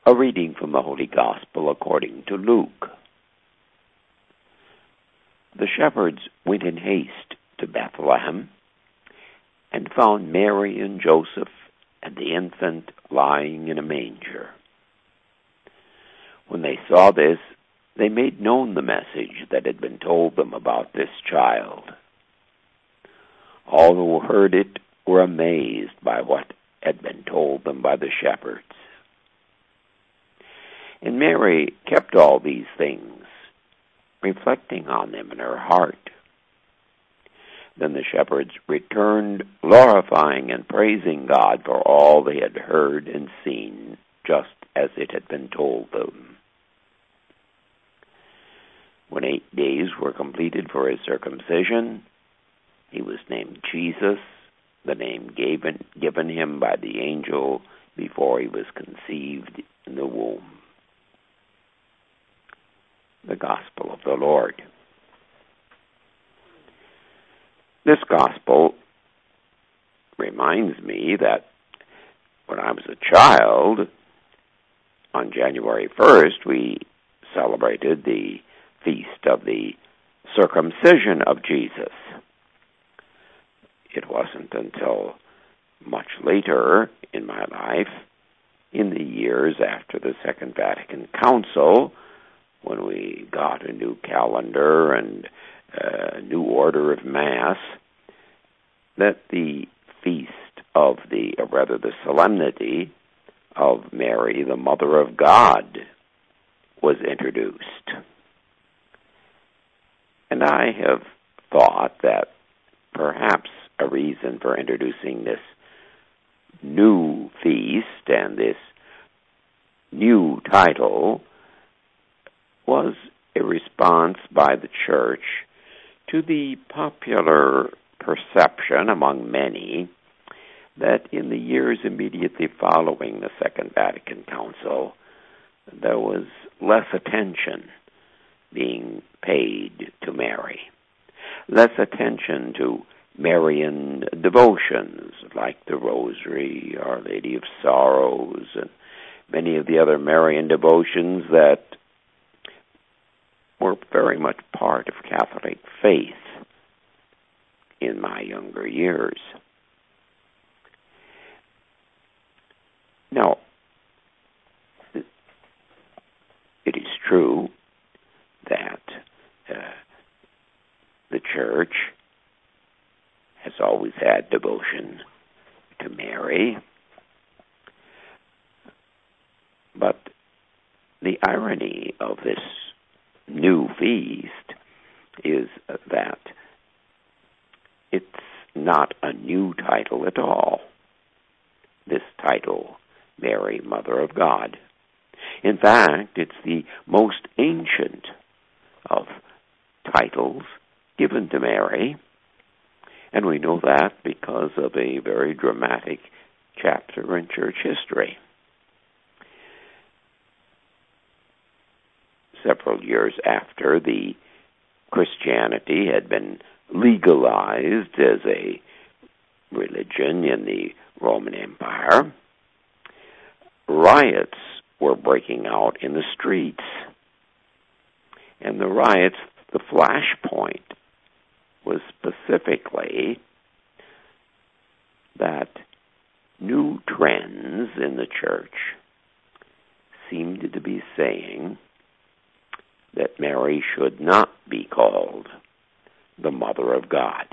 A reading from the Holy Gospel according to Luke. The shepherds went in haste to Bethlehem and found Mary and Joseph and the infant lying in a manger. When they saw this, they made known the message that had been told them about this child. All who heard it were amazed by what had been told them by the shepherds. And Mary kept all these things, reflecting on them in her heart. Then the shepherds returned, glorifying and praising God for all they had heard and seen, just as it had been told them. When 8 days were completed for his circumcision, he was named Jesus, the name given him by the angel before he was conceived in the womb. The Gospel of the Lord. This Gospel reminds me that when I was a child, on January 1st, we celebrated the feast of the circumcision of Jesus. It wasn't until much later in my life, in the years after the Second Vatican Council, when we got a new calendar and a new order of Mass, that the feast of the solemnity of Mary, the Mother of God, was introduced. And I have thought that perhaps a reason for introducing this new feast and this new title was a response by the Church to the popular perception among many that in the years immediately following the Second Vatican Council, there was less attention being paid to Mary, less attention to Marian devotions like the Rosary, Our Lady of Sorrows, and many of the other Marian devotions that were very much part of Catholic faith in my younger years. Now, it is true that the Church has always had devotion to Mary, but the irony of this new feast is that it's not a new title at all. This title, Mary, Mother of God. In fact, it's the most ancient of titles given to Mary, and we know that because of a very dramatic chapter in church history. Several years after the Christianity had been legalized as a religion in the Roman Empire, riots were breaking out in the streets. And the riots, the flashpoint was specifically that new trends in the church seemed to be saying that Mary should not be called the Mother of God.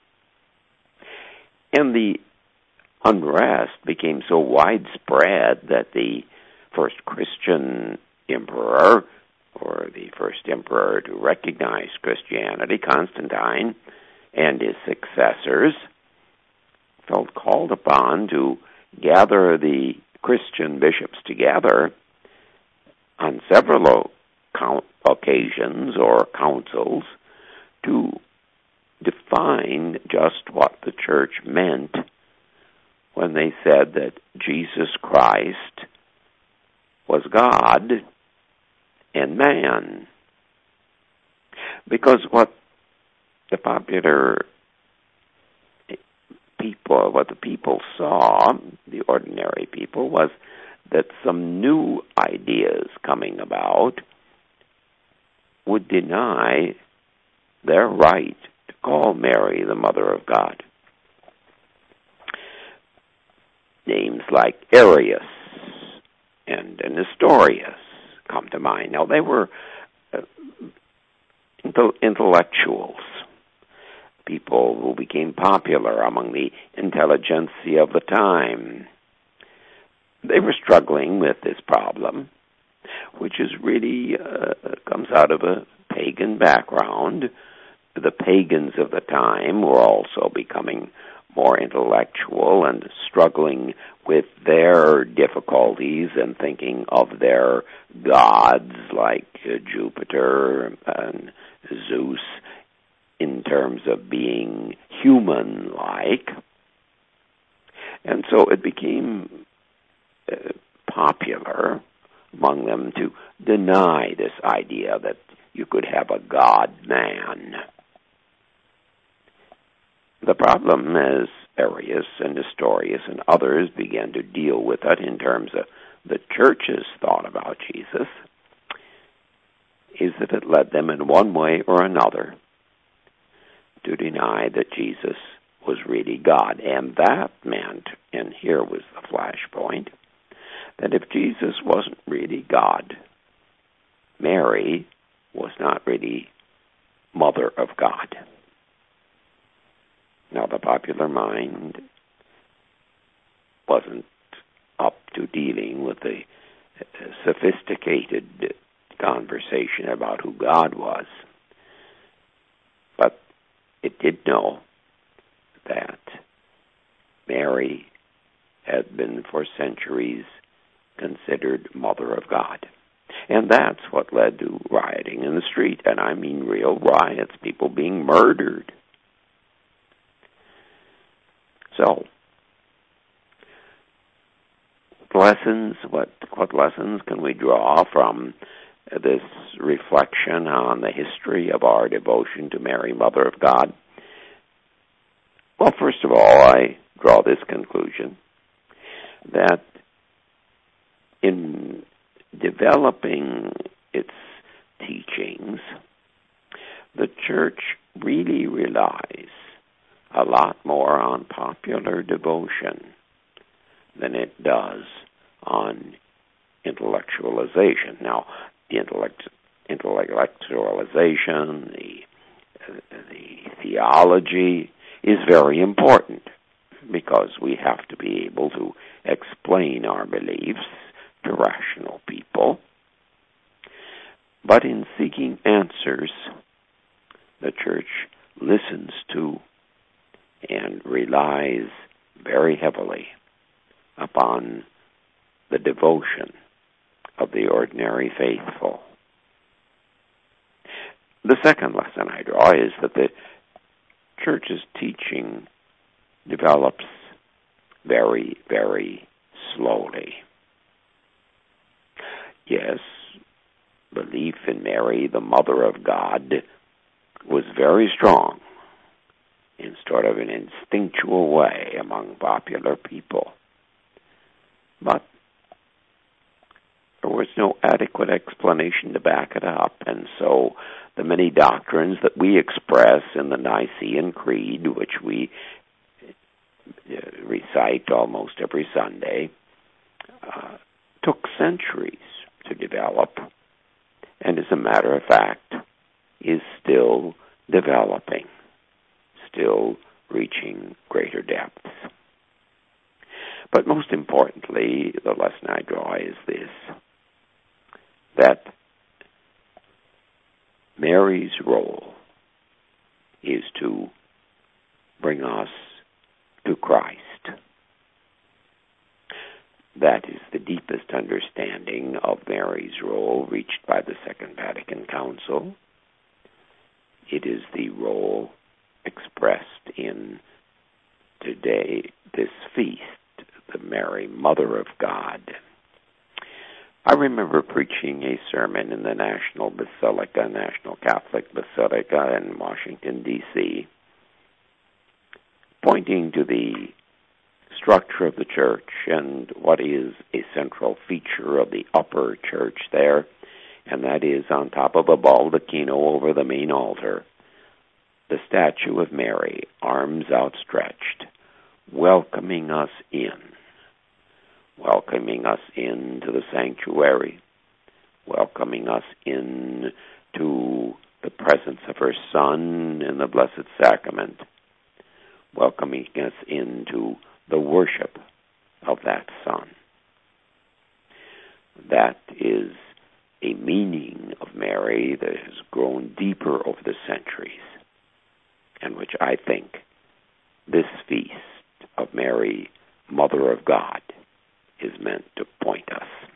And the unrest became so widespread that the first Christian emperor, or the first emperor to recognize Christianity, Constantine, and his successors, felt called upon to gather the Christian bishops together on several occasions or councils to define just what the church meant when they said that Jesus Christ was God and man. Because what the people saw, the ordinary people, was that some new ideas coming about would deny their right to call Mary the Mother of God. Names like Arius and Nestorius come to mind. Now, they were intellectuals, people who became popular among the intelligentsia of the time. They were struggling with this problem, which is really comes out of a pagan background. The pagans of the time were also becoming more intellectual and struggling with their difficulties and thinking of their gods like Jupiter and Zeus in terms of being human-like. And so it became popular among them to deny this idea that you could have a God-man. The problem, as Arius and Nestorius and others began to deal with it in terms of the church's thought about Jesus, is that it led them in one way or another to deny that Jesus was really God. And that meant, and here was the flashpoint, that if Jesus wasn't really God, Mary was not really Mother of God. Now, the popular mind wasn't up to dealing with the sophisticated conversation about who God was, but it did know that Mary had been for centuries considered Mother of God. And that's what led to rioting in the street, and I mean real riots, people being murdered. So, lessons, what lessons can we draw from this reflection on the history of our devotion to Mary, Mother of God? Well, first of all, I draw this conclusion, that in developing its teachings, the Church really relies a lot more on popular devotion than it does on intellectualization. Now, the intellectualization, the theology is very important because we have to be able to explain our beliefs to rational people. But in seeking answers, the Church listens to and relies very heavily upon the devotion of the ordinary faithful. The second lesson I draw is that the Church's teaching develops very, very slowly. Yes, belief in Mary, the Mother of God, was very strong in sort of an instinctual way among popular people. But there was no adequate explanation to back it up, and so the many doctrines that we express in the Nicene Creed, which we recite almost every Sunday, took centuries to develop, and as a matter of fact, is still developing, still reaching greater depths. But most importantly, the lesson I draw is this, that Mary's role is to bring us to Christ. That is the deepest understanding of Mary's role reached by the Second Vatican Council. It is the role expressed in today, this feast, the Mary, Mother of God. I remember preaching a sermon in the National Catholic Basilica in Washington, D.C., pointing to the structure of the church and what is a central feature of the upper church there, and that is on top of a baldacchino over the main altar, the statue of Mary, arms outstretched, welcoming us into the sanctuary, welcoming us into the presence of her Son in the Blessed Sacrament, welcoming us into the worship of that Son. That is a meaning of Mary that has grown deeper over the centuries, and which I think this feast of Mary, Mother of God, is meant to point us.